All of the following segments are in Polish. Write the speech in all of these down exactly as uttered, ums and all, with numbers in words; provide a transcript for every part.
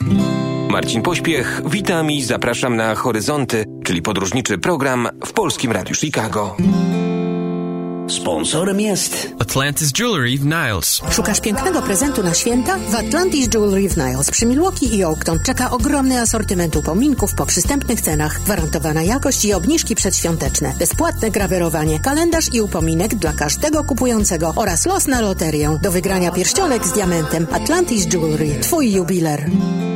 Marcin Pośpiech, witam i zapraszam na Horyzonty, czyli podróżniczy program w Polskim Radiu Chicago. Sponsorem jest Atlantis Jewelry w Niles. Szukasz pięknego prezentu na święta? W Atlantis Jewelry w Niles przy Milwaukee i Oakton czeka ogromny asortyment upominków po przystępnych cenach, gwarantowana jakość i obniżki przedświąteczne, bezpłatne grawerowanie, kalendarz i upominek dla każdego kupującego oraz los na loterię. Do wygrania pierścionek z diamentem. Atlantis Jewelry, twój jubiler.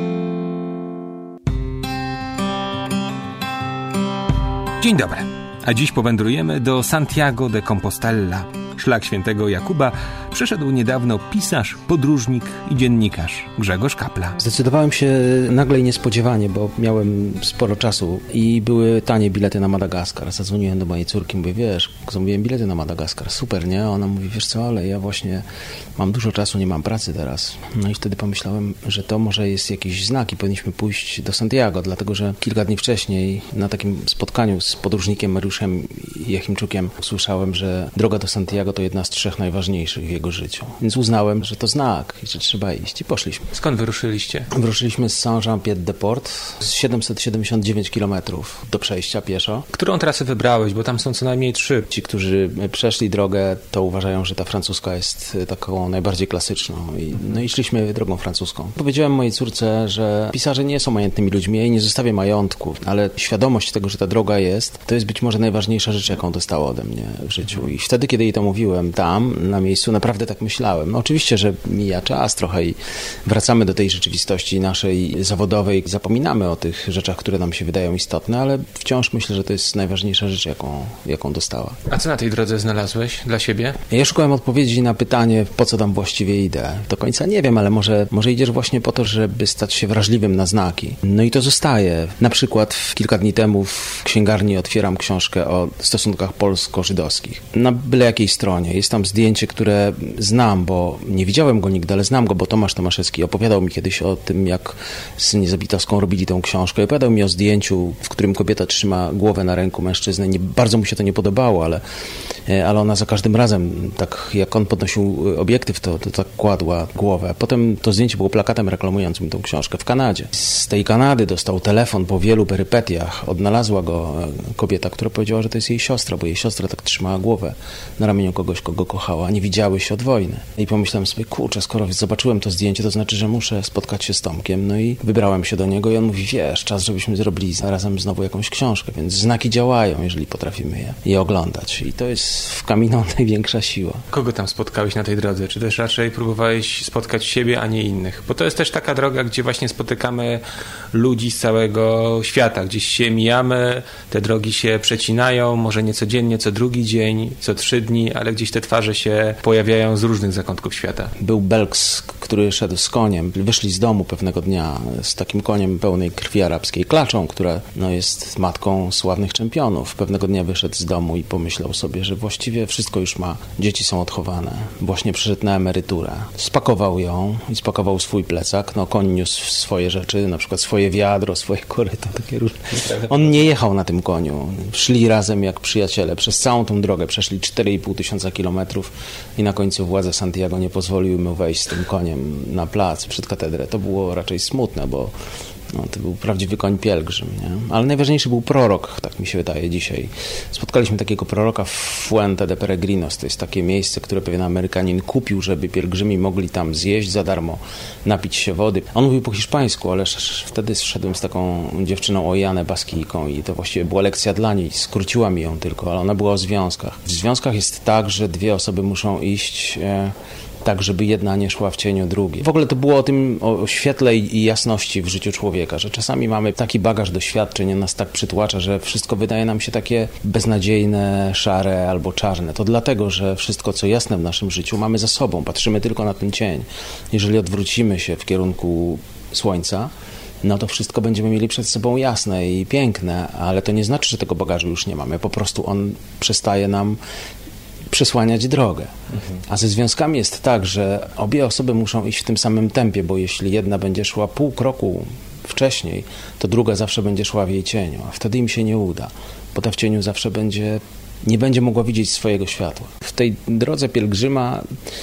Dzień dobry, a dziś powędrujemy do Santiago de Compostela. Szlak świętego Jakuba przeszedł niedawno pisarz, podróżnik i dziennikarz Grzegorz Kapla. Zdecydowałem się nagle i niespodziewanie, bo miałem sporo czasu i były tanie bilety na Madagaskar. Zadzwoniłem do mojej córki, mówię, wiesz, zamówiłem bilety na Madagaskar, super, nie? Ona mówi, wiesz co, ale ja właśnie mam dużo czasu, nie mam pracy teraz. No i wtedy pomyślałem, że to może jest jakiś znak i powinniśmy pójść do Santiago, dlatego że kilka dni wcześniej na takim spotkaniu z podróżnikiem Mariuszem Jachimczukiem usłyszałem, że droga do Santiago to jedna z trzech najważniejszych w jego życiu. Więc uznałem, że to znak i że trzeba iść i poszliśmy. Skąd wyruszyliście? Wyruszyliśmy z Saint-Jean-Pied-de-Port z siedemset siedemdziesiąt dziewięć kilometrów do przejścia pieszo. Którą trasę wybrałeś? Bo tam są co najmniej trzy. Ci, którzy przeszli drogę, to uważają, że ta francuska jest taką najbardziej klasyczną. I, no i szliśmy drogą francuską. Powiedziałem mojej córce, że pisarze nie są majętnymi ludźmi, ja jej nie zostawię majątku, ale świadomość tego, że ta droga jest, to jest być może najważniejsza rzecz, jaką dostała ode mnie w życiu. I wtedy, kiedy jej to mówiłem tam, na miejscu, naprawdę tak myślałem. No, oczywiście, że mija czas trochę i wracamy do tej rzeczywistości naszej zawodowej. Zapominamy o tych rzeczach, które nam się wydają istotne, ale wciąż myślę, że to jest najważniejsza rzecz, jaką, jaką dostała. A co na tej drodze znalazłeś dla siebie? Ja szukałem odpowiedzi na pytanie, po co tam właściwie idę. Do końca nie wiem, ale może, może idziesz właśnie po to, żeby stać się wrażliwym na znaki. No i to zostaje. Na przykład kilka dni temu w księgarni otwieram książkę o stosunkach polsko-żydowskich. Na byle jakiej stronie. Jest tam zdjęcie, które znam, bo nie widziałem go nigdy, ale znam go, bo Tomasz Tomaszewski opowiadał mi kiedyś o tym, jak z Niezabitowską robili tą książkę. Opowiadał mi o zdjęciu, w którym kobieta trzyma głowę na ręku mężczyzny. Nie, bardzo mu się to nie podobało, ale, ale ona za każdym razem, tak jak on podnosił obiektyw, to, to tak kładła głowę. Potem to zdjęcie było plakatem reklamującym tą książkę w Kanadzie. Z tej Kanady dostał telefon po wielu perypetiach. Odnalazła go kobieta, która powiedziała, że to jest jej siostra, bo jej siostra tak trzymała głowę na ramieniu kogoś, kogo kochała. Nie widziały się od wojny. I pomyślałem sobie, kurczę, skoro zobaczyłem to zdjęcie, to znaczy, że muszę spotkać się z Tomkiem. No i wybrałem się do niego i on mówi, wiesz, czas, żebyśmy zrobili razem znowu jakąś książkę, więc znaki działają, jeżeli potrafimy je, je oglądać. I to jest w Camino największa siła. Kogo tam spotkałeś na tej drodze? Czy też raczej próbowałeś spotkać siebie, a nie innych? Bo to jest też taka droga, gdzie właśnie spotykamy ludzi z całego świata. Gdzieś się mijamy, te drogi się przecinają, może nie codziennie, co drugi dzień, co trzy dni, ale gdzieś te twarze się pojawiają z różnych zakątków świata. Był Belks, który szedł z koniem. Wyszli z domu pewnego dnia z takim koniem pełnej krwi arabskiej, klaczą, która no, jest matką sławnych czempionów. Pewnego dnia wyszedł z domu i pomyślał sobie, że właściwie wszystko już ma. Dzieci są odchowane. Właśnie przyszedł na emeryturę. Spakował ją i spakował swój plecak. No, koń niósł swoje rzeczy, na przykład swoje wiadro, swoje koryto, takie różne. On nie jechał na tym koniu. Szli razem jak przyjaciele. Przez całą tą drogę przeszli cztery i pół tysiąca kilometrów i na końcu władze Santiago nie pozwoliły mu wejść z tym koniem na plac przed katedrę. To było raczej smutne, bo no, to był prawdziwy koń pielgrzym, nie? Ale najważniejszy był prorok, tak mi się wydaje dzisiaj. Spotkaliśmy takiego proroka w Fuente de Peregrinos. To jest takie miejsce, które pewien Amerykanin kupił, żeby pielgrzymi mogli tam zjeść za darmo, napić się wody. On mówił po hiszpańsku, ale wtedy szedłem z taką dziewczyną Ojanę Baskijką i to właściwie była lekcja dla niej. Skróciła mi ją tylko, ale ona była o związkach. W związkach jest tak, że dwie osoby muszą iść E, tak, żeby jedna nie szła w cieniu drugiej. W ogóle to było o tym, o świetle i jasności w życiu człowieka, że czasami mamy taki bagaż doświadczeń, on nas tak przytłacza, że wszystko wydaje nam się takie beznadziejne, szare albo czarne. To dlatego, że wszystko, co jasne w naszym życiu, mamy za sobą. Patrzymy tylko na ten cień. Jeżeli odwrócimy się w kierunku słońca, no to wszystko będziemy mieli przed sobą jasne i piękne, ale to nie znaczy, że tego bagażu już nie mamy. Po prostu on przestaje nam przesłaniać drogę. Mhm. A ze związkami jest tak, że obie osoby muszą iść w tym samym tempie, bo jeśli jedna będzie szła pół kroku wcześniej, to druga zawsze będzie szła w jej cieniu, a wtedy im się nie uda, bo ta w cieniu zawsze będzie, nie będzie mogła widzieć swojego światła. W tej drodze pielgrzyma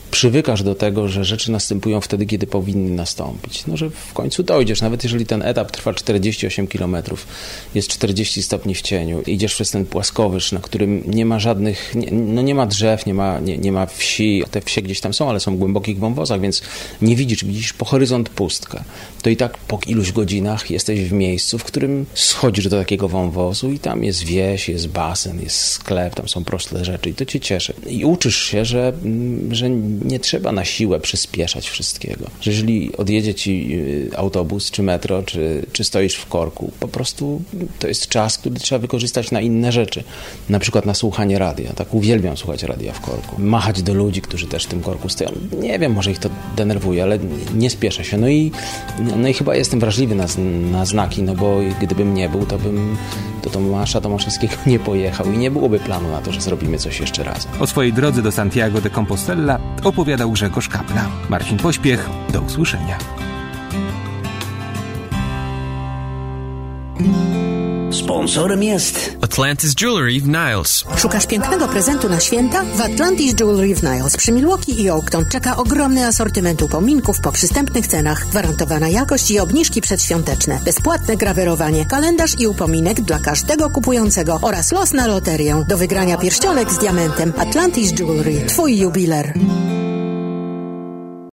przywykasz do tego, że rzeczy następują wtedy, kiedy powinny nastąpić. No, że w końcu dojdziesz, nawet jeżeli ten etap trwa czterdzieści osiem kilometrów, jest czterdzieści stopni w cieniu, idziesz przez ten płaskowyż, na którym nie ma żadnych, nie, no nie ma drzew, nie ma, nie, nie ma wsi, te wsie gdzieś tam są, ale są w głębokich wąwozach, więc nie widzisz, widzisz po horyzont pustkę. To i tak po iluś godzinach jesteś w miejscu, w którym schodzisz do takiego wąwozu i tam jest wieś, jest basen, jest sklep, tam są proste rzeczy i to cię cieszy. I uczysz się, że, że nie trzeba na siłę przyspieszać wszystkiego. Że jeżeli odjedzie ci autobus, czy metro, czy, czy stoisz w korku, po prostu to jest czas, który trzeba wykorzystać na inne rzeczy. Na przykład na słuchanie radia. Tak uwielbiam słuchać radia w korku. Machać do ludzi, którzy też w tym korku stoją. Nie wiem, może ich to denerwuje, ale nie spieszę się. No i, no i chyba jestem wrażliwy na, na znaki, no bo gdybym nie był, to bym do Tomasza Tomaszewskiego nie pojechał i nie byłoby planu na to, że zrobimy coś jeszcze raz. O swojej drodze do Santiago de Compostela opowiadał Grzegorz Kapla. Marcin Pośpiech, do usłyszenia. Sponsorem jest Atlantis Jewelry w Niles. Szukasz pięknego prezentu na święta? W Atlantis Jewelry w Niles przy Milwaukee i Oakton czeka ogromny asortyment upominków po przystępnych cenach, gwarantowana jakość i obniżki przedświąteczne, bezpłatne grawerowanie, kalendarz i upominek dla każdego kupującego oraz los na loterię. Do wygrania pierścionek z diamentem. Atlantis Jewelry, twój jubiler.